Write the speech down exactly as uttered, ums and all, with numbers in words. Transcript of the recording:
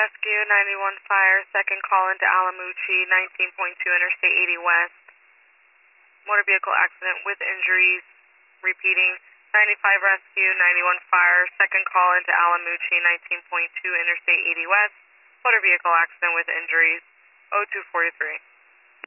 Rescue, ninety-one Fire, second call into Alamucci, nineteen point two Interstate eighty West. Motor vehicle accident with injuries. Repeating, ninety-five Rescue, ninety-one Fire, second call into Alamucci, nineteen point two Interstate eighty West. Motor vehicle accident with injuries. oh two four three.